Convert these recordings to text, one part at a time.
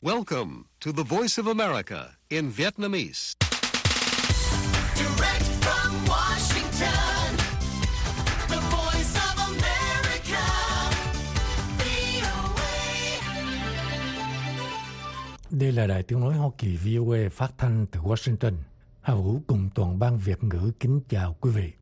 Welcome to the Voice of America in Vietnamese. Direct from Washington, the Voice of America, VOA. Đây là Đài Tiếng nói Hoa Kỳ VOA phát thanh từ Washington. Hà Vũ cùng toàn ban Việt ngữ kính chào quý vị.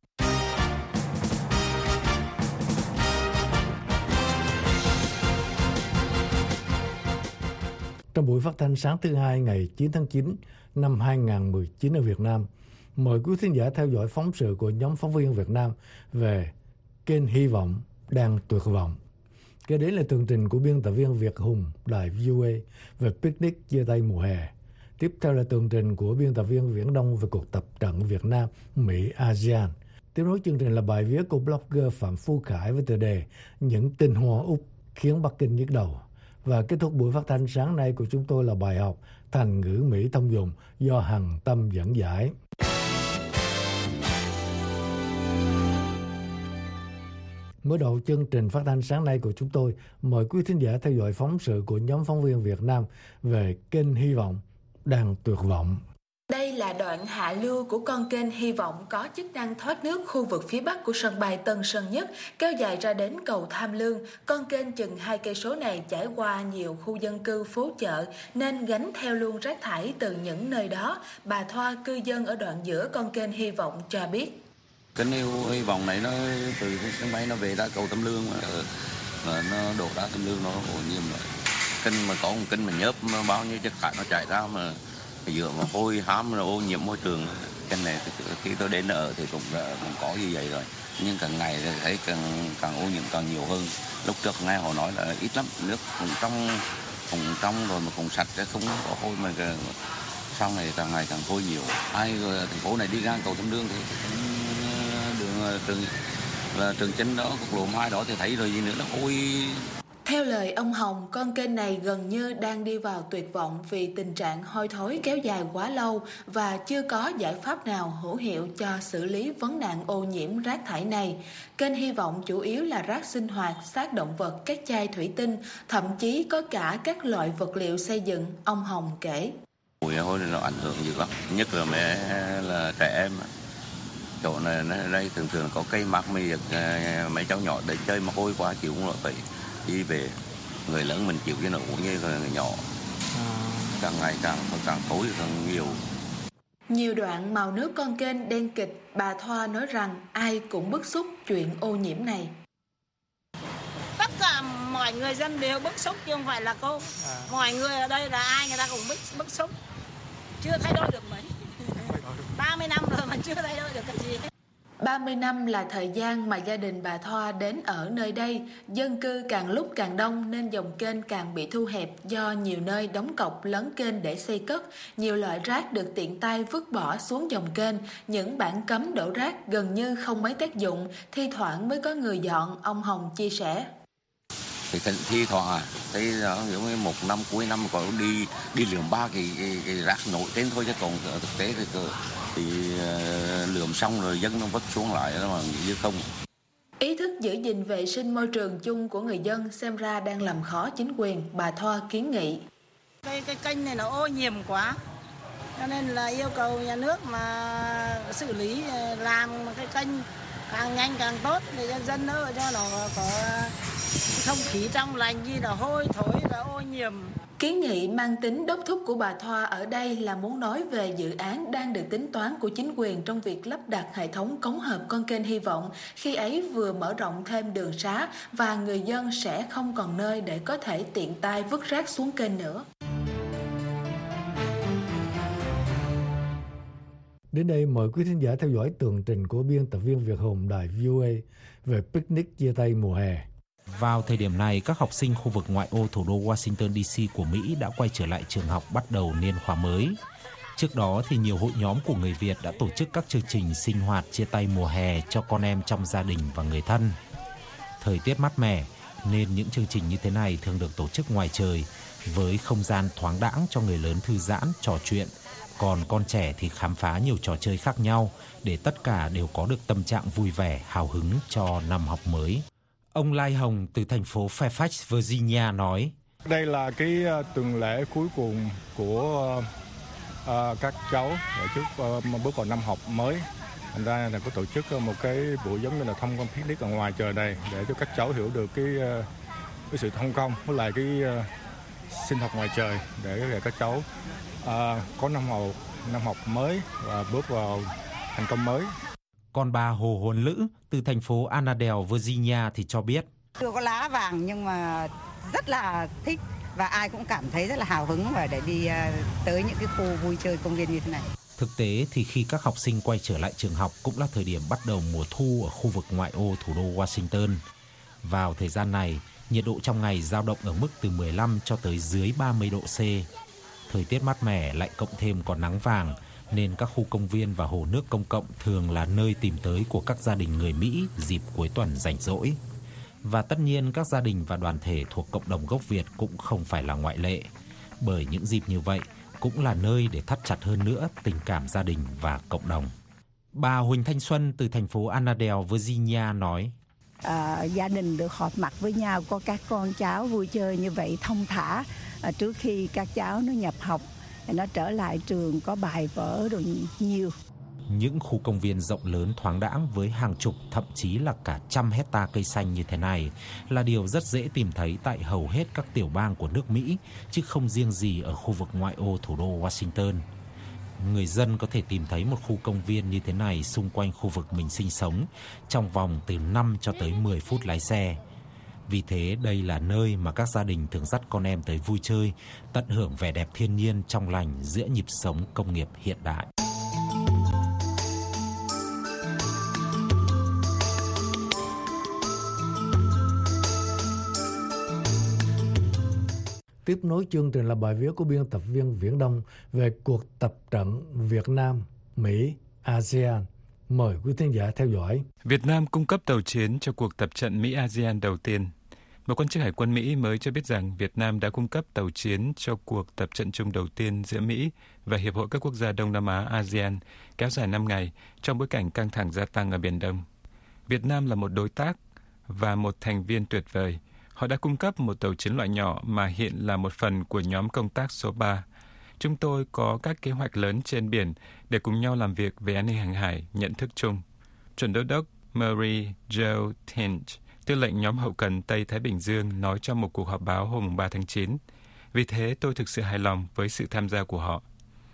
Trong buổi phát thanh sáng thứ Hai ngày 9 tháng 9 năm 2019 ở Việt Nam, mời quý thính giả theo dõi phóng sự của nhóm phóng viên Việt Nam về kênh Hy vọng đang tuyệt vọng. Kế đến là tường trình của biên tập viên Việt Hùng, Đài VOA về picnic chia tay mùa hè. Tiếp theo là tường trình của biên tập viên Viễn Đông về cuộc tập trận Việt Nam, Mỹ, ASEAN. Tiếp nối chương trình là bài viết của blogger Phạm Phu Khải với tựa đề Những tinh hoa Úc khiến Bắc Kinh nhức đầu. Và kết thúc buổi phát thanh sáng nay của chúng tôi là bài học Thành ngữ Mỹ thông dụng do Hằng Tâm dẫn giải. Mở đầu chương trình phát thanh sáng nay của chúng tôi, mời quý thính giả theo dõi phóng sự của nhóm phóng viên Việt Nam về kênh Hy vọng đang tuyệt vọng. Đây là đoạn hạ lưu của con kênh Hy vọng có chức năng thoát nước khu vực phía bắc của sân bay Tân Sơn Nhất, kéo dài ra đến cầu Tham Lương. Con kênh chừng 2 cây số này trải qua nhiều khu dân cư, phố chợ nên gánh theo luôn rác thải từ những nơi đó. Bà Thoa, cư dân ở đoạn giữa con kênh Hy vọng cho biết. Kênh Hy vọng này nó từ cái sân bay nó về ra cầu Tham Lương mà nó đổ ra Tham Lương nó ô nhiễm rồi. Kênh mà có một kênh mà nhớp bao nhiêu chất thải nó chảy ra mà dựa mà hôi hám là ô nhiễm môi trường. Kênh này khi tôi đến ở thì cũng có như vậy rồi, nhưng càng ngày thì thấy càng ô nhiễm càng nhiều hơn. Lúc trước nghe họ nói là ít lắm, nước cũng trong rồi mà cũng sạch, không có hôi, mà sau này càng ngày càng hôi nhiều. Ai thành phố này đi ra cầu Tham Lương thì đường Trường Chinh đó, quốc lộ 2 đó thì thấy rồi gì nữa, nó hôi. Theo lời ông Hồng, con kênh này gần như đang đi vào tuyệt vọng vì tình trạng hôi thối kéo dài quá lâu và chưa có giải pháp nào hữu hiệu cho xử lý vấn nạn ô nhiễm rác thải này. Kênh Hy vọng chủ yếu là rác sinh hoạt, xác động vật, các chai thủy tinh, thậm chí có cả các loại vật liệu xây dựng, ông Hồng kể. Mùi hôi này nó ảnh hưởng dữ lắm, nhất là là trẻ em. Chỗ này đây thường có cây mắc mấy cháu nhỏ để chơi mà hôi quá chịu không nổi, phải đi về. Người lớn mình chịu cái nỗi cũng như người nhỏ. Càng ngày càng tối càng nhiều. Nhiều đoạn màu nước con kênh đen kịt, bà Thoa nói rằng ai cũng bức xúc chuyện ô nhiễm này. Tất cả mọi người dân đều bức xúc chứ không phải là cô. Mọi người ở đây là ai người ta cũng bức xúc. Chưa thay đổi được mấy. 30 năm rồi mà chưa thay đổi được cái gì. 30 năm là thời gian mà gia đình bà Thoa đến ở nơi đây. Dân cư càng lúc càng đông nên dòng kênh càng bị thu hẹp do nhiều nơi đóng cọc lấn kênh để xây cất. Nhiều loại rác được tiện tay vứt bỏ xuống dòng kênh. Những bảng cấm đổ rác gần như không mấy tác dụng, thi thoảng mới có người dọn, ông Hồng chia sẻ. Thì thi thoảng thấy giống như một năm cuối năm có đi lượm 3 cái rác nổi trên thôi, chứ còn thực tế thì lượm xong rồi dân nó vứt xuống lại đó mà như không. Ý thức giữ gìn vệ sinh môi trường chung của người dân xem ra đang làm khó chính quyền, bà Thoa kiến nghị. Cái kênh này nó ô nhiễm quá, cho nên là yêu cầu nhà nước mà xử lý, làm cái kênh càng nhanh càng tốt để cho dân đỡ, cho nó có không khí trong lành, gì là hôi thối là ô nhiễm. Kiến nghị mang tính đốc thúc của bà Thoa ở đây là muốn nói về dự án đang được tính toán của chính quyền trong việc lắp đặt hệ thống cống hợp con kênh Hy vọng. Khi ấy vừa mở rộng thêm đường xá và người dân sẽ không còn nơi để có thể tiện tay vứt rác xuống kênh nữa. Đến đây mời quý thính giả theo dõi tường trình của biên tập viên Việt Hùng, Đài VOA về picnic chia tay mùa hè. Vào thời điểm này, các học sinh khu vực ngoại ô thủ đô Washington DC của Mỹ đã quay trở lại trường học bắt đầu niên khóa mới. Trước đó thì nhiều hội nhóm của người Việt đã tổ chức các chương trình sinh hoạt chia tay mùa hè cho con em trong gia đình và người thân. Thời tiết mát mẻ nên những chương trình như thế này thường được tổ chức ngoài trời với không gian thoáng đãng cho người lớn thư giãn, trò chuyện. Còn con trẻ thì khám phá nhiều trò chơi khác nhau để tất cả đều có được tâm trạng vui vẻ, hào hứng cho năm học mới. Ông Lai Hồng từ thành phố Fairfax, Virginia nói: Đây là cái tuần lễ cuối cùng của các cháu trước bước vào năm học mới. Thành ra là có tổ chức một cái buổi giống như là thông công picnic ở ngoài trời này để cho các cháu hiểu được cái sự thông công với lại cái sinh hoạt ngoài trời để các cháu có năm học mới và bước vào thành công mới. Còn bà Hồ Huân Lữ từ thành phố Annandale, Virginia thì cho biết. Chưa có lá vàng nhưng mà rất là thích và ai cũng cảm thấy rất là hào hứng và để đi tới những cái khu vui chơi công viên như thế này. Thực tế thì khi các học sinh quay trở lại trường học cũng là thời điểm bắt đầu mùa thu ở khu vực ngoại ô thủ đô Washington. Vào thời gian này, nhiệt độ trong ngày dao động ở mức từ 15 cho tới dưới 30 độ C. Thời tiết mát mẻ lại cộng thêm có nắng vàng nên các khu công viên và hồ nước công cộng thường là nơi tìm tới của các gia đình người Mỹ dịp cuối tuần rảnh rỗi. Và tất nhiên các gia đình và đoàn thể thuộc cộng đồng gốc Việt cũng không phải là ngoại lệ. Bởi những dịp như vậy cũng là nơi để thắt chặt hơn nữa tình cảm gia đình và cộng đồng. Bà Huỳnh Thanh Xuân từ thành phố Annandale, Virginia nói. Gia đình được họp mặt với nhau, có các con cháu vui chơi như vậy thông thả trước khi các cháu nó nhập học, nó trở lại trường có bài vở rồi nhiều. Những khu công viên rộng lớn thoáng đãng với hàng chục thậm chí là cả trăm hecta cây xanh như thế này là điều rất dễ tìm thấy tại hầu hết các tiểu bang của nước Mỹ, chứ không riêng gì ở khu vực ngoại ô thủ đô Washington. Người dân có thể tìm thấy một khu công viên như thế này xung quanh khu vực mình sinh sống trong vòng từ 5 cho tới 10 phút lái xe. Vì thế đây là nơi mà các gia đình thường dắt con em tới vui chơi, tận hưởng vẻ đẹp thiên nhiên trong lành giữa nhịp sống công nghiệp hiện đại. Tiếp nối chương trình là bài viết của biên tập viên Viễn Đông về cuộc tập trận Việt Nam, Mỹ, ASEAN. Mời quý thính giả theo dõi. Việt Nam cung cấp tàu chiến cho cuộc tập trận Mỹ-ASEAN đầu tiên. Một quan chức Hải quân Mỹ mới cho biết rằng Việt Nam đã cung cấp tàu chiến cho cuộc tập trận chung đầu tiên giữa Mỹ và Hiệp hội các quốc gia Đông Nam Á ASEAN kéo dài 5 ngày trong bối cảnh căng thẳng gia tăng ở Biển Đông. Việt Nam là một đối tác và một thành viên tuyệt vời. Họ đã cung cấp một tàu chiến loại nhỏ mà hiện là một phần của nhóm công tác số 3. Chúng tôi có các kế hoạch lớn trên biển để cùng nhau làm việc về an ninh hàng hải, nhận thức chung. Chuẩn đô đốc Murray Joe Tinch, tư lệnh nhóm hậu cần Tây Thái Bình Dương, nói trong một cuộc họp báo hôm 3 tháng 9. Vì thế tôi thực sự hài lòng với sự tham gia của họ.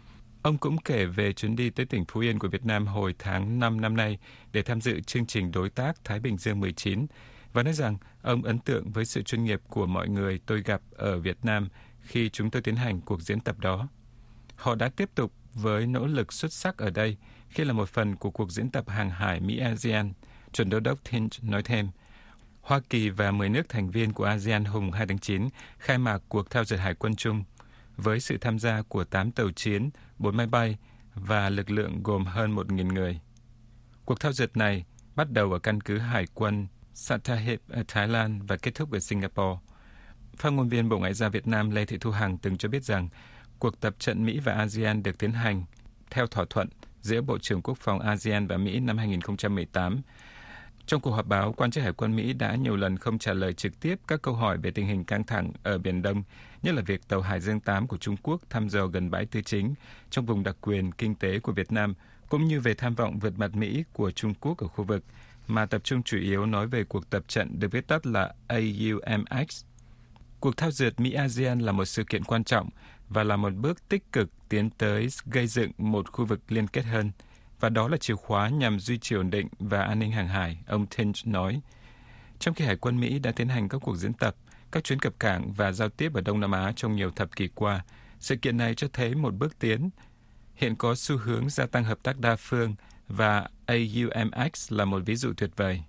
Ông cũng kể về chuyến đi tới tỉnh Phú Yên của Việt Nam hồi tháng 5 năm nay để tham dự chương trình đối tác Thái Bình Dương 19 và nói rằng ông ấn tượng với sự chuyên nghiệp của mọi người tôi gặp ở Việt Nam khi chúng tôi tiến hành cuộc diễn tập đó. Họ đã tiếp tục với nỗ lực xuất sắc ở đây khi là một phần của cuộc diễn tập hàng hải Mỹ-ASEAN, Chuẩn đô đốc Tinch nói thêm. Hoa Kỳ và 10 nước thành viên của ASEAN hôm 2 tháng 9 khai mạc cuộc thao dượt hải quân chung với sự tham gia của 8 tàu chiến, 4 máy bay và lực lượng gồm hơn 1.000 người. Cuộc thao dượt này bắt đầu ở căn cứ hải quân Sattahip ở Thái Lan và kết thúc ở Singapore. Phát ngôn viên Bộ Ngoại giao Việt Nam Lê Thị Thu Hằng từng cho biết rằng cuộc tập trận Mỹ và ASEAN được tiến hành theo thỏa thuận giữa Bộ trưởng Quốc phòng ASEAN và Mỹ năm 2018. Trong cuộc họp báo, quan chức Hải quân Mỹ đã nhiều lần không trả lời trực tiếp các câu hỏi về tình hình căng thẳng ở Biển Đông, nhất là việc tàu Hải Dương 8 của Trung Quốc thăm dò gần bãi Tư Chính trong vùng đặc quyền kinh tế của Việt Nam, cũng như về tham vọng vượt mặt Mỹ của Trung Quốc ở khu vực, mà tập trung chủ yếu nói về cuộc tập trận được viết tắt là AUMX. Cuộc thao dượt Mỹ-ASEAN là một sự kiện quan trọng và là một bước tích cực tiến tới gây dựng một khu vực liên kết hơn, và đó là chìa khóa nhằm duy trì ổn định và an ninh hàng hải, ông Tinch nói. Trong khi Hải quân Mỹ đã tiến hành các cuộc diễn tập, các chuyến cập cảng và giao tiếp ở Đông Nam Á trong nhiều thập kỷ qua, sự kiện này cho thấy một bước tiến. Hiện có xu hướng gia tăng hợp tác đa phương và AUMX là một ví dụ tuyệt vời.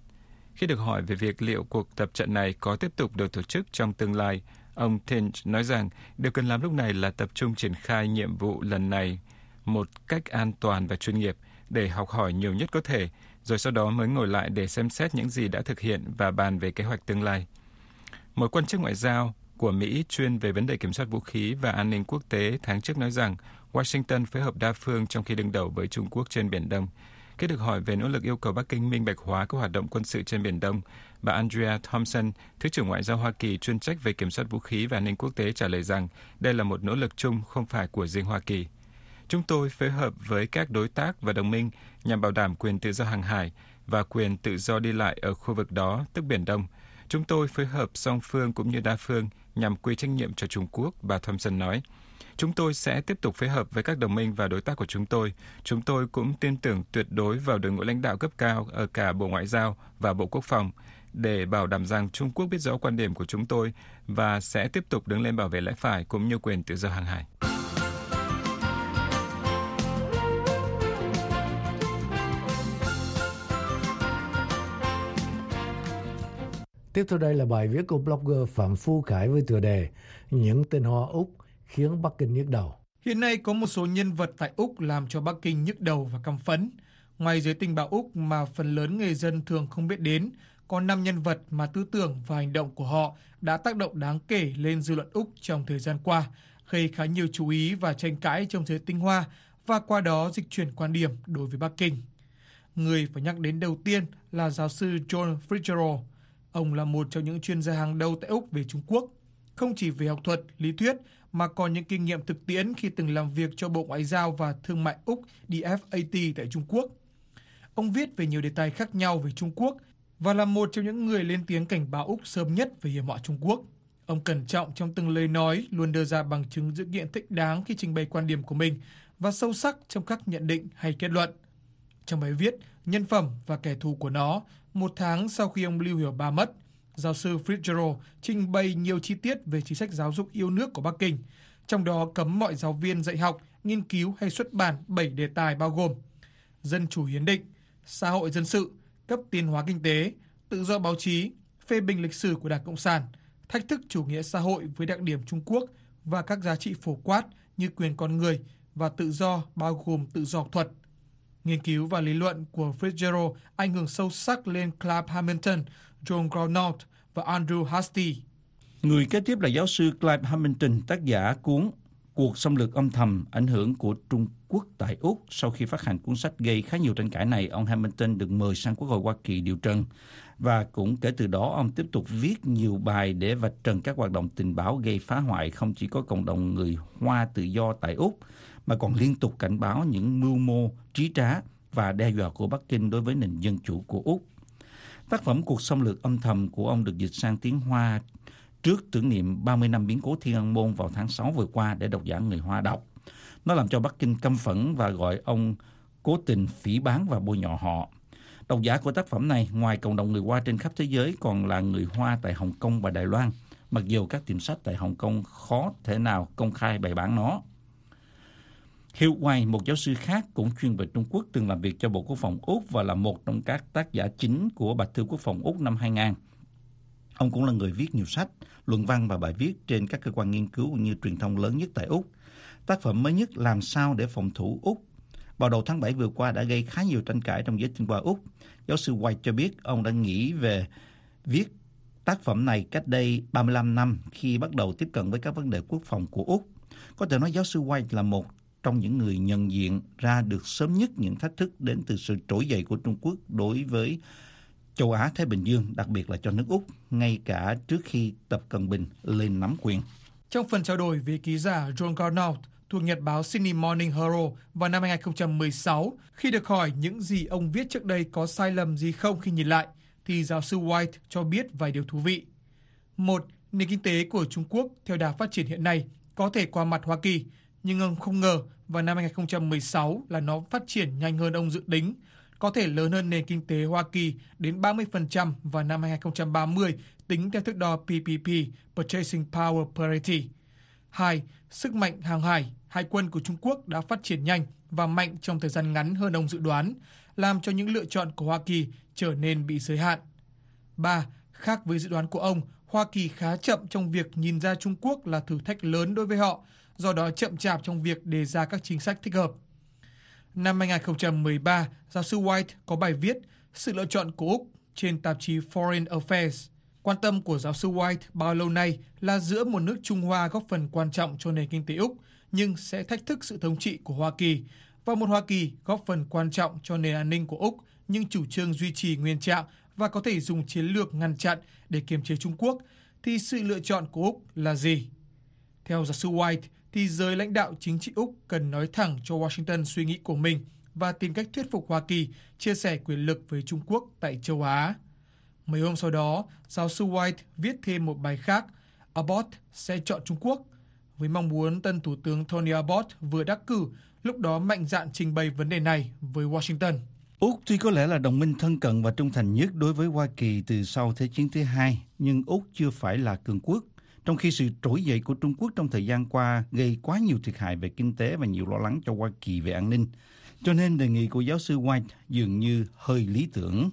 Khi được hỏi về việc liệu cuộc tập trận này có tiếp tục được tổ chức trong tương lai, ông Tinch nói rằng điều cần làm lúc này là tập trung triển khai nhiệm vụ lần này một cách an toàn và chuyên nghiệp để học hỏi nhiều nhất có thể, rồi sau đó mới ngồi lại để xem xét những gì đã thực hiện và bàn về kế hoạch tương lai. Một quan chức ngoại giao của Mỹ chuyên về vấn đề kiểm soát vũ khí và an ninh quốc tế tháng trước nói rằng Washington phối hợp đa phương trong khi đương đầu với Trung Quốc trên Biển Đông. Khi được hỏi về nỗ lực yêu cầu Bắc Kinh minh bạch hóa các hoạt động quân sự trên Biển Đông, bà Andrea Thompson, Thứ trưởng Ngoại giao Hoa Kỳ chuyên trách về kiểm soát vũ khí và an ninh quốc tế trả lời rằng đây là một nỗ lực chung không phải của riêng Hoa Kỳ. Chúng tôi phối hợp với các đối tác và đồng minh nhằm bảo đảm quyền tự do hàng hải và quyền tự do đi lại ở khu vực đó, tức Biển Đông. Chúng tôi phối hợp song phương cũng như đa phương nhằm quy trách nhiệm cho Trung Quốc, bà Thompson nói. Chúng tôi sẽ tiếp tục phối hợp với các đồng minh và đối tác của chúng tôi. Chúng tôi cũng tin tưởng tuyệt đối vào đội ngũ lãnh đạo cấp cao ở cả Bộ Ngoại giao và Bộ Quốc phòng để bảo đảm rằng Trung Quốc biết rõ quan điểm của chúng tôi và sẽ tiếp tục đứng lên bảo vệ lẽ phải cũng như quyền tự do hàng hải. Tiếp theo đây là bài viết của blogger Phạm Phu Khải với tựa đề Những tên Hoa Úc khiến Bắc Kinh nhức đầu. Hiện nay có một số nhân vật tại Úc làm cho Bắc Kinh nhức đầu và căm phẫn. Ngoài giới tình báo Úc mà phần lớn người dân thường không biết đến, có 5 nhân vật mà tư tưởng và hành động của họ đã tác động đáng kể lên dư luận Úc trong thời gian qua, gây khá nhiều chú ý và tranh cãi trong giới tinh hoa và qua đó dịch chuyển quan điểm đối với Bắc Kinh. Người phải nhắc đến đầu tiên là giáo sư John Fitzgerald. Ông là một trong những chuyên gia hàng đầu tại Úc về Trung Quốc, không chỉ về học thuật, lý thuyết mà còn những kinh nghiệm thực tiễn khi từng làm việc cho Bộ Ngoại giao và Thương mại Úc DFAT tại Trung Quốc. Ông viết về nhiều đề tài khác nhau về Trung Quốc và là một trong những người lên tiếng cảnh báo Úc sớm nhất về hiểm họa Trung Quốc. Ông cẩn trọng trong từng lời nói, luôn đưa ra bằng chứng dữ kiện thích đáng khi trình bày quan điểm của mình và sâu sắc trong các nhận định hay kết luận. Trong bài viết Nhân phẩm và kẻ thù của nó, một tháng sau khi ông Lưu Hiểu Ba mất, giáo sư Fitzgerald trình bày nhiều chi tiết về chính sách giáo dục yêu nước của Bắc Kinh, trong đó cấm mọi giáo viên dạy học, nghiên cứu hay xuất bản 7 đề tài bao gồm dân chủ hiến định, xã hội dân sự, cấp tiến hóa kinh tế, tự do báo chí, phê bình lịch sử của Đảng Cộng sản, thách thức chủ nghĩa xã hội với đặc điểm Trung Quốc và các giá trị phổ quát như quyền con người và tự do bao gồm tự do học thuật. Nghiên cứu và lý luận của Fitzgerald ảnh hưởng sâu sắc lên Clive Hamilton, John Grawnaut và Andrew Hastie. Người kế tiếp là giáo sư Clive Hamilton, tác giả cuốn Cuộc xâm lược âm thầm, ảnh hưởng của Trung Quốc tại Úc. Sau khi phát hành cuốn sách gây khá nhiều tranh cãi này, ông Hamilton được mời sang Quốc hội Hoa Kỳ điều trần. Và cũng kể từ đó, ông tiếp tục viết nhiều bài để vạch trần các hoạt động tình báo gây phá hoại không chỉ có cộng đồng người Hoa tự do tại Úc, mà còn liên tục cảnh báo những mưu mô trí trá và đe dọa của Bắc Kinh đối với nền dân chủ của Úc. Tác phẩm Cuộc xâm lược âm thầm của ông được dịch sang tiếng Hoa trước tưởng niệm 30 năm biến cố Thiên An Môn vào tháng 6 vừa qua để độc giả người Hoa đọc. Nó làm cho Bắc Kinh căm phẫn và gọi ông cố tình phỉ báng và bôi nhọ họ. Độc giả của tác phẩm này, ngoài cộng đồng người Hoa trên khắp thế giới, còn là người Hoa tại Hồng Kông và Đài Loan, mặc dù các tiệm sách tại Hồng Kông khó thể nào công khai bày bán nó. Hugh White, một giáo sư khác cũng chuyên về Trung Quốc, từng làm việc cho Bộ Quốc phòng Úc và là một trong các tác giả chính của Bạch thư Quốc phòng Úc năm 2000. Ông cũng là người viết nhiều sách, luận văn và bài viết trên các cơ quan nghiên cứu cũng như truyền thông lớn nhất tại Úc. Tác phẩm mới nhất Làm sao để phòng thủ Úc vào đầu tháng 7 vừa qua đã gây khá nhiều tranh cãi trong giới tinh hoa Úc. Giáo sư White cho biết ông đã nghĩ về viết tác phẩm này cách đây 35 năm khi bắt đầu tiếp cận với các vấn đề quốc phòng của Úc. Có thể nói giáo sư White là một trong những người nhận diện ra được sớm nhất những thách thức đến từ sự trỗi dậy của Trung Quốc đối với châu Á Thái Bình Dương, đặc biệt là cho nước Úc, ngay cả trước khi Tập Cận Bình lên nắm quyền. Trong phần trao đổi với ký giả John Grawnaut thuộc nhật báo Sydney Morning Herald vào năm 2016, khi được hỏi những gì ông viết trước đây có sai lầm gì không khi nhìn lại, thì giáo sư White cho biết vài điều thú vị. Một, nền kinh tế của Trung Quốc theo đà phát triển hiện nay có thể qua mặt Hoa Kỳ, nhưng ông không ngờ vào năm 2016 là nó phát triển nhanh hơn ông dự tính, có thể lớn hơn nền kinh tế Hoa Kỳ đến 30% vào năm 2030 tính theo thước đo PPP, Purchasing Power Parity. 2. Sức mạnh hàng hải, hải quân của Trung Quốc đã phát triển nhanh và mạnh trong thời gian ngắn hơn ông dự đoán, làm cho những lựa chọn của Hoa Kỳ trở nên bị giới hạn. 3. Khác với dự đoán của ông, Hoa Kỳ khá chậm trong việc nhìn ra Trung Quốc là thử thách lớn đối với họ, do đó chậm chạp trong việc đề ra các chính sách thích hợp. Năm 2013, giáo sư White có bài viết Sự lựa chọn của Úc trên tạp chí Foreign Affairs. Quan tâm của giáo sư White bao lâu nay là giữa một nước Trung Hoa góp phần quan trọng cho nền kinh tế Úc, nhưng sẽ thách thức sự thống trị của Hoa Kỳ và một Hoa Kỳ góp phần quan trọng cho nền an ninh của Úc, nhưng chủ trương duy trì nguyên trạng và có thể dùng chiến lược ngăn chặn để kiềm chế Trung Quốc, thì sự lựa chọn của Úc là gì? Theo giáo sư White, thì giới lãnh đạo chính trị Úc cần nói thẳng cho Washington suy nghĩ của mình và tìm cách thuyết phục Hoa Kỳ chia sẻ quyền lực với Trung Quốc tại châu Á. Mấy hôm sau đó, giáo sư White viết thêm một bài khác, Abbott sẽ chọn Trung Quốc, với mong muốn tân Thủ tướng Tony Abbott vừa đắc cử lúc đó mạnh dạn trình bày vấn đề này với Washington. Úc tuy có lẽ là đồng minh thân cận và trung thành nhất đối với Hoa Kỳ từ sau Thế chiến thứ hai, nhưng Úc chưa phải là cường quốc, trong khi sự trỗi dậy của Trung Quốc trong thời gian qua gây quá nhiều thiệt hại về kinh tế và nhiều lo lắng cho Hoa Kỳ về an ninh. Cho nên đề nghị của giáo sư White dường như hơi lý tưởng.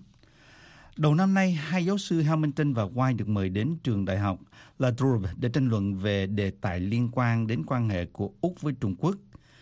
Đầu năm nay, hai giáo sư Hamilton và White được mời đến trường đại học La Trobe để tranh luận về đề tài liên quan đến quan hệ của Úc với Trung Quốc.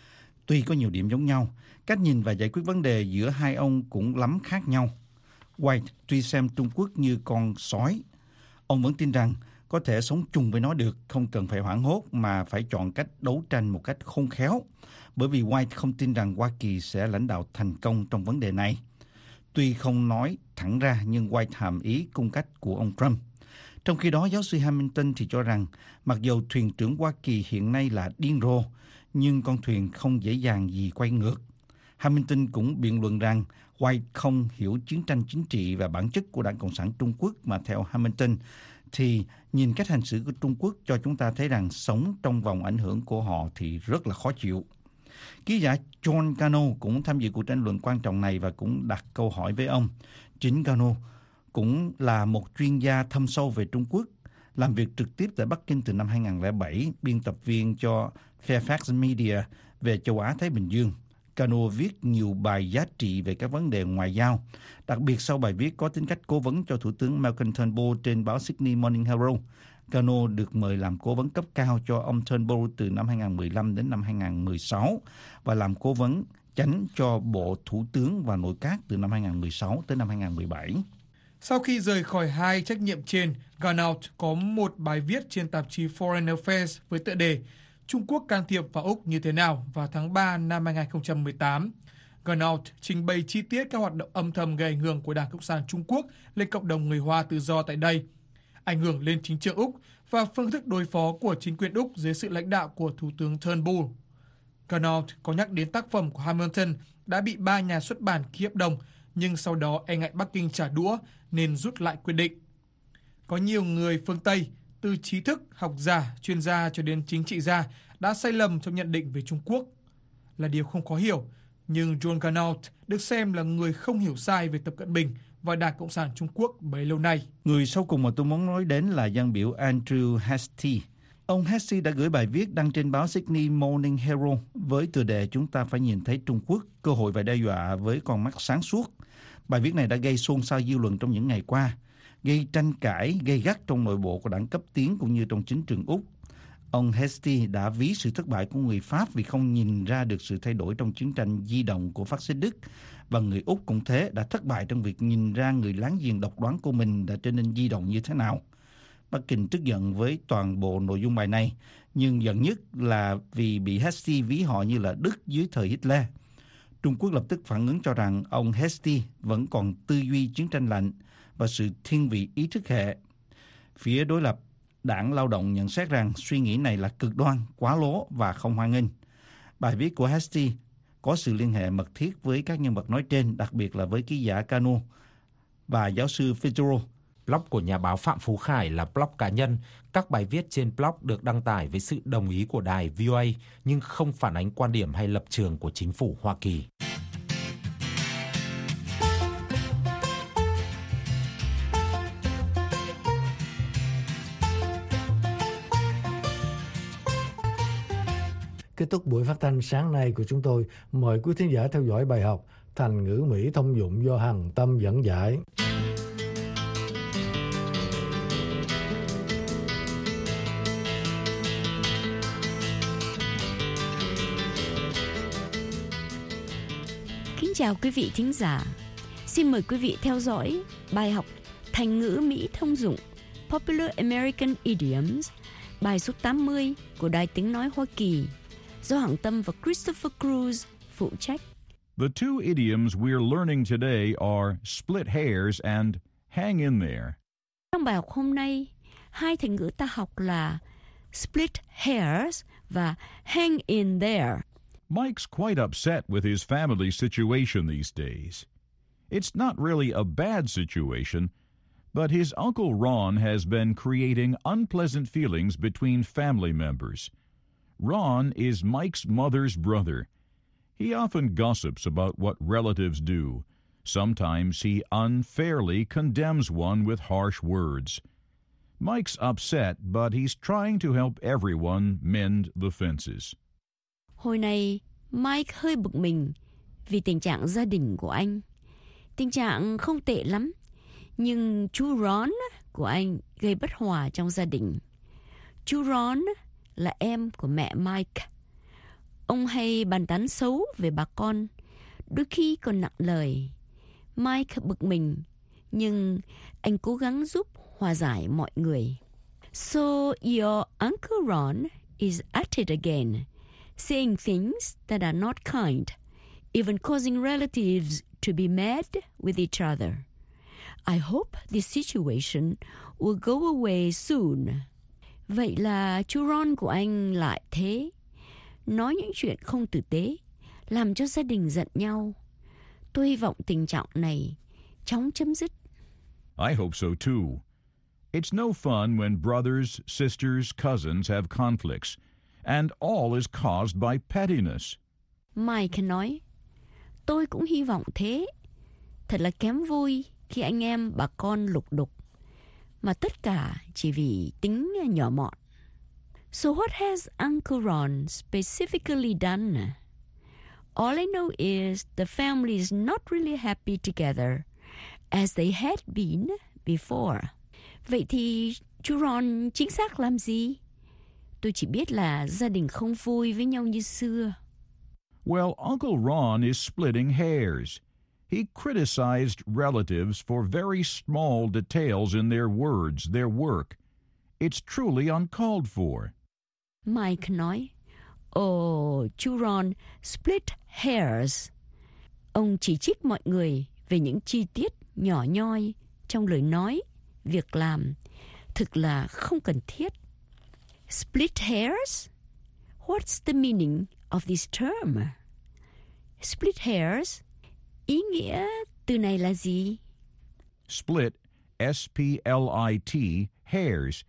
Tuy có nhiều điểm giống nhau, cách nhìn và giải quyết vấn đề giữa hai ông cũng lắm khác nhau. White tuy xem Trung Quốc như con sói, ông vẫn tin rằng có thể sống chung với nó được, không cần phải hoảng hốt mà phải chọn cách đấu tranh một cách khôn khéo, bởi vì White không tin rằng Hoa Kỳ sẽ lãnh đạo thành công trong vấn đề này. Tuy không nói thẳng ra, nhưng White hàm ý cung cách của ông Trump. Trong khi đó, giáo sư Hamilton thì cho rằng mặc dù thuyền trưởng Hoa Kỳ hiện nay là điên rồ, nhưng con thuyền không dễ dàng gì quay ngược. Hamilton cũng biện luận rằng White không hiểu chiến tranh chính trị và bản chất của Đảng Cộng sản Trung Quốc, mà theo Hamilton thì nhìn cách hành xử của Trung Quốc cho chúng ta thấy rằng sống trong vòng ảnh hưởng của họ thì rất là khó chịu. Ký giả John Cano cũng tham dự cuộc tranh luận quan trọng này và cũng đặt câu hỏi với ông. Chính Cano cũng là một chuyên gia thâm sâu về Trung Quốc, làm việc trực tiếp tại Bắc Kinh từ năm 2007, biên tập viên cho Fairfax Media về châu Á-Thái Bình Dương. Cano viết nhiều bài giá trị về các vấn đề ngoại giao, đặc biệt sau bài viết có tính cách cố vấn cho Thủ tướng Malcolm Turnbull trên báo Sydney Morning Herald. Cano được mời làm cố vấn cấp cao cho ông Turnbull từ năm 2015 đến năm 2016 và làm cố vấn chánh cho Bộ Thủ tướng và Nội các từ năm 2016 tới năm 2017. Sau khi rời khỏi hai trách nhiệm trên, Ganaut có một bài viết trên tạp chí Foreign Affairs với tựa đề Trung Quốc can thiệp vào Úc như thế nào vào tháng 3 năm 2018. Ganaut trình bày chi tiết các hoạt động âm thầm gây ảnh hưởng của Đảng Cộng sản Trung Quốc lên cộng đồng người Hoa tự do tại đây, ảnh hưởng lên chính trường Úc và phương thức đối phó của chính quyền Úc dưới sự lãnh đạo của Thủ tướng Turnbull. Ganaut có nhắc đến tác phẩm của Hamilton đã bị 3 nhà xuất bản ký hợp đồng, nhưng sau đó e ngại Bắc Kinh trả đũa nên rút lại quyết định. Có nhiều người phương Tây, từ trí thức, học giả, chuyên gia cho đến chính trị gia, đã sai lầm trong nhận định về Trung Quốc. Là điều không khó hiểu, nhưng John Ganaut được xem là người không hiểu sai về Tập Cận Bình và Đảng Cộng sản Trung Quốc bấy lâu nay. Người sau cùng mà tôi muốn nói đến là dân biểu Andrew Hastie. Ông Hastie đã gửi bài viết đăng trên báo Sydney Morning Herald với tựa đề Chúng ta phải nhìn thấy Trung Quốc, cơ hội và đe dọa với con mắt sáng suốt. Bài viết này đã gây xôn xao dư luận trong những ngày qua, gây tranh cãi gay gắt trong nội bộ của đảng cấp tiến cũng như trong chính trường Úc. Ông Hastie đã ví sự thất bại của người Pháp vì không nhìn ra được sự thay đổi trong chiến tranh di động của phát xít Đức, và người Úc cũng thế, đã thất bại trong việc nhìn ra người láng giềng độc đoán của mình đã trở nên di động như thế nào. Bắc Kinh tức giận với toàn bộ nội dung bài này, nhưng giận nhất là vì bị Hastie ví họ như là Đức dưới thời Hitler. Trung Quốc lập tức phản ứng cho rằng ông Hastie vẫn còn tư duy chiến tranh lạnh và sự thiên vị ý thức hệ. Phía đối lập, Đảng Lao động nhận xét rằng suy nghĩ này là cực đoan, quá lố và không hoan nghênh. Bài viết của Hastie có sự liên hệ mật thiết với các nhân vật nói trên, đặc biệt là với ký giả Cano và giáo sư Fitzgerald. Blog của nhà báo Phạm Phú Khải là blog cá nhân. Các bài viết trên blog được đăng tải với sự đồng ý của đài VOA, nhưng không phản ánh quan điểm hay lập trường của chính phủ Hoa Kỳ. Kết thúc buổi phát thanh sáng nay của chúng tôi. Mời quý thính giả theo dõi bài học Thành ngữ Mỹ thông dụng do Hằng Tâm dẫn giải. Kính chào quý vị thính giả. Xin mời quý vị theo dõi bài học Thành ngữ Mỹ thông dụng Popular American Idioms, bài số 80 của Đài Tiếng Nói Hoa Kỳ do Hằng Tâm và Christopher Cruz phụ trách. The two idioms we're learning today are split hairs and hang in there. Trong bài học hôm nay, hai thành ngữ ta học là split hairs và hang in there. Mike's quite upset with his family situation these days. It's not really a bad situation, but his Uncle Ron has been creating unpleasant feelings between family members. Ron is Mike's mother's brother. He often gossips about what relatives do. Sometimes he unfairly condemns one with harsh words. Mike's upset, but he's trying to help everyone mend the fences. Hồi này, Mike hơi bực mình vì tình trạng gia đình của anh. Tình trạng không tệ lắm, nhưng chú Ron của anh gây bất hòa trong gia đình. Chú Ron là em của mẹ Mike. Ông hay bàn tán xấu về bà con, đôi khi còn nặng lời. Mike bực mình, nhưng anh cố gắng giúp hòa giải mọi người. So your Uncle Ron is at it again, saying things that are not kind, even causing relatives to be mad with each other. I hope this situation will go away soon. Vậy là chú Ron của anh lại thế, nói những chuyện không tử tế, làm cho gia đình giận nhau. Tôi hy vọng tình trạng này chóng chấm dứt. I hope so too. It's no fun when brothers, sisters, cousins have conflicts, and all is caused by pettiness. Mike nói, tôi cũng hy vọng thế. Thật là kém vui khi anh em bà con lục đục, mà tất cả chỉ vì tính nhỏ mọn. So what has Uncle Ron specifically done? All I know is the family is not really happy together as they had been before. Vậy thì chú Ron chính xác làm gì? Tôi chỉ biết là gia đình không vui với nhau như xưa. Well, Uncle Ron is splitting hairs. He criticized relatives for very small details in their words, their work. It's truly uncalled for. Mike nói, chú Ron split hairs. Ông chỉ trích mọi người về những chi tiết nhỏ nhoi trong lời nói, việc làm, thực là không cần thiết. Split hairs? What's the meaning of this term? Split hairs? Ý nghĩa từ này là gì? Split, S-P-L-I-T, hairs,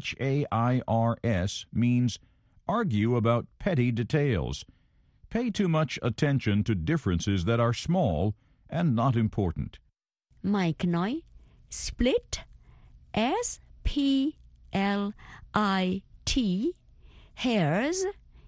H-A-I-R-S, means argue about petty details. Pay too much attention to differences that are small and not important. Mike nói, split, S-P-L-I-T, hairs,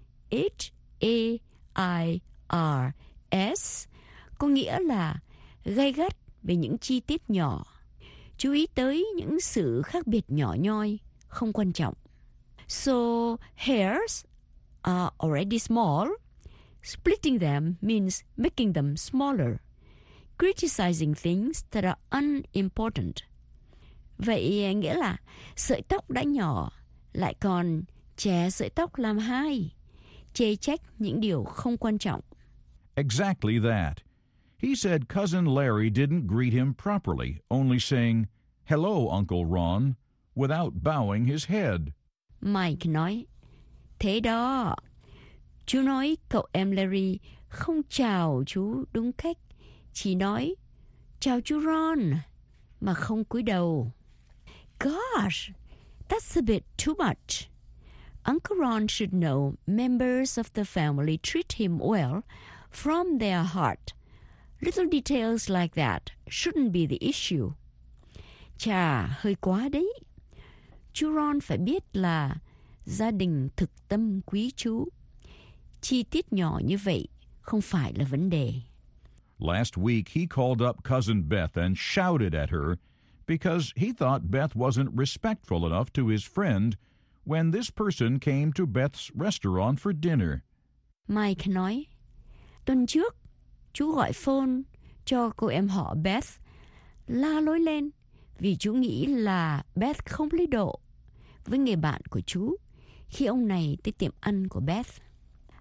H-A-I-R-S, có nghĩa là gay gắt về những chi tiết nhỏ, chú ý tới những sự khác biệt nhỏ nhoi, không quan trọng. So, hairs are already small. Splitting them means making them smaller, criticizing things that are unimportant. Vậy nghĩa là sợi tóc đã nhỏ, lại còn chẻ sợi tóc làm hai, chê trách những điều không quan trọng. Exactly that. He said Cousin Larry didn't greet him properly, only saying, "Hello, Uncle Ron," without bowing his head. Mike nói, thế đó. Chú nói cậu em Larry không chào chú đúng cách, chỉ nói chào chú Ron mà không cúi đầu. Gosh, that's a bit too much. Uncle Ron should know members of the family treat him well from their heart. Little details like that shouldn't be the issue. Chà, hơi quá đấy. Chú Ron phải biết là gia đình thực tâm quý chú. Chi tiết nhỏ như vậy không phải là vấn đề. Last week, he called up Cousin Beth and shouted at her because he thought Beth wasn't respectful enough to his friend when this person came to Beth's restaurant for dinner. Mike nói, tuần trước, chú gọi phone cho cô em họ Beth, la lối lên vì chú nghĩ là Beth không lấy độ với người bạn của chú khi ông này tới tiệm ăn của Beth.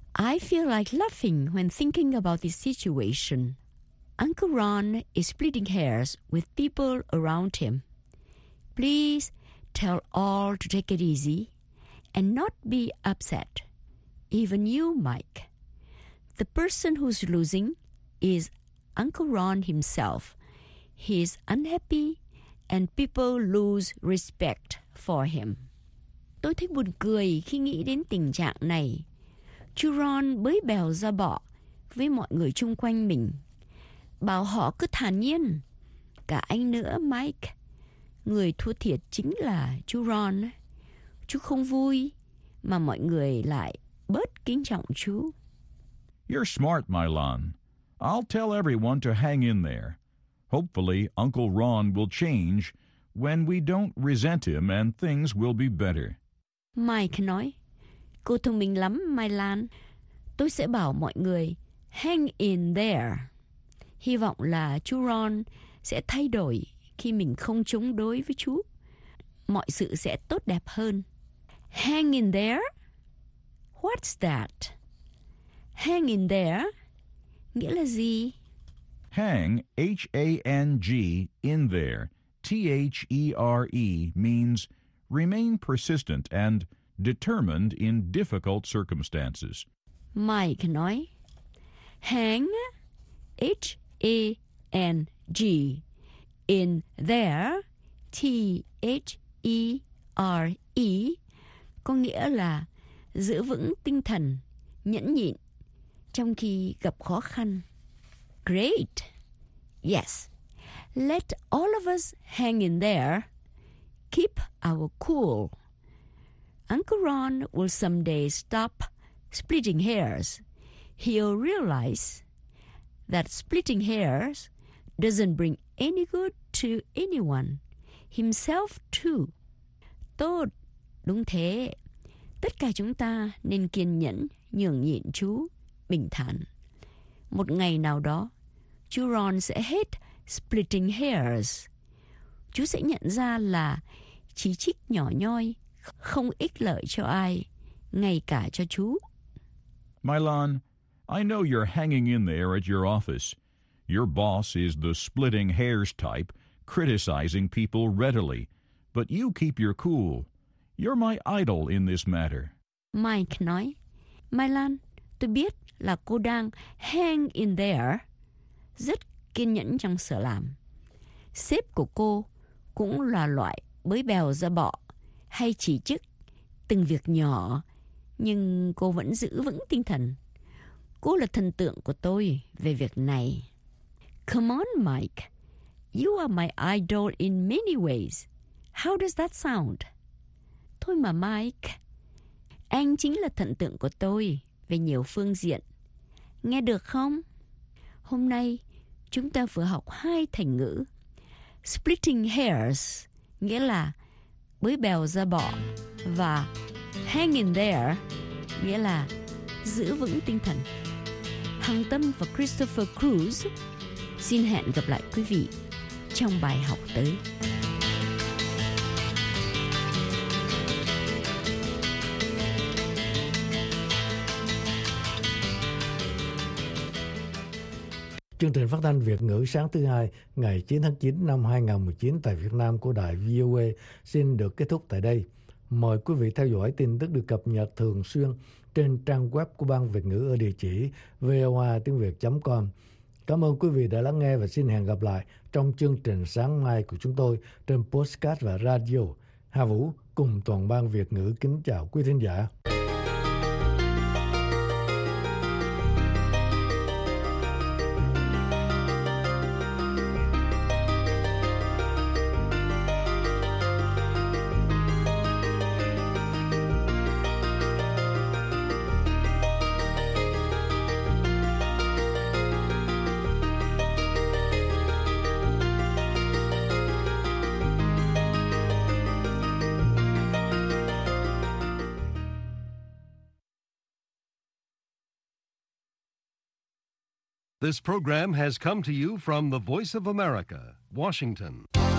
I feel like laughing when thinking about this situation. Uncle Ron is splitting hairs with people around him. Please tell all to take it easy and not be upset. Even you, Mike. The person who's losing is Uncle Ron himself. He's unhappy and people lose respect for him. Tôi thấy buồn cười khi nghĩ đến tình trạng này. Chú Ron bới bèo ra bọ với mọi người chung quanh mình. Bảo họ cứ thản nhiên. Cả anh nữa, Mike. Người thua thiệt chính là chú Ron. Chú không vui, mà mọi người lại bớt kính trọng chú. You're smart, Milan. I'll tell everyone to hang in there. Hopefully, Uncle Ron will change when we don't resent him and things will be better. Mike nói, cô thông minh lắm, Mai Lan. Tôi sẽ bảo mọi người hang in there. Hy vọng là chú Ron sẽ thay đổi khi mình không chống đối với chú. Mọi sự sẽ tốt đẹp hơn. Hang in there? What's that? Hang in there? Nghĩa là gì? Hang, H-A-N-G, in there, T-H-E-R-E, means remain persistent and determined in difficult circumstances. Mike nói, hang, H-A-N-G, in there, T-H-E-R-E, có nghĩa là giữ vững tinh thần, nhẫn nhịn, trong khi gặp khó khăn. Great. Yes. Let all of us hang in there. Keep our cool. Uncle Ron will someday stop splitting hairs. He'll realize that splitting hairs doesn't bring any good to anyone, himself too. Tốt, đúng thế. Tất cả chúng ta nên kiên nhẫn, nhường nhịn chú, bình thản. Một ngày nào đó, chú Ron sẽ hết splitting hairs. Chú sẽ nhận ra là chỉ trích nhỏ nhoi không ích lợi cho ai, ngay cả cho chú. Milan, I know you're hanging in there at your office. Your boss is the splitting hairs type, criticizing people readily. But you keep your cool. You're my idol in this matter. Mike nói, Mai Lan, tôi biết là cô đang hang in there, rất kiên nhẫn trong sở làm. Sếp của cô cũng là loại bới bèo ra bọ hay chỉ trích từng việc nhỏ, nhưng cô vẫn giữ vững tinh thần. Cô là thần tượng của tôi về việc này. Come on, Mike. You are my idol in many ways. How does that sound? Thôi mà Mike, anh chính là thần tượng của tôi về nhiều phương diện. Nghe được không? Hôm nay, chúng ta vừa học 2 thành ngữ. Splitting hairs, nghĩa là bới bèo ra bọ, và hang in there, nghĩa là giữ vững tinh thần. Hằng Tâm và Christopher Cruz xin hẹn gặp lại quý vị trong bài học tới. Chương trình phát thanh Việt ngữ sáng thứ Hai ngày 9 tháng 9 năm 2019 tại Việt Nam của đài VOA xin được kết thúc tại đây. Mời quý vị theo dõi tin tức được cập nhật thường xuyên trên trang web của Ban Việt ngữ ở địa chỉ voatiengviet.com. Cảm ơn quý vị đã lắng nghe và xin hẹn gặp lại trong chương trình sáng mai của chúng tôi trên podcast và radio. Hà Vũ cùng toàn ban Việt ngữ kính chào quý thính giả. This program has come to you from the Voice of America, Washington.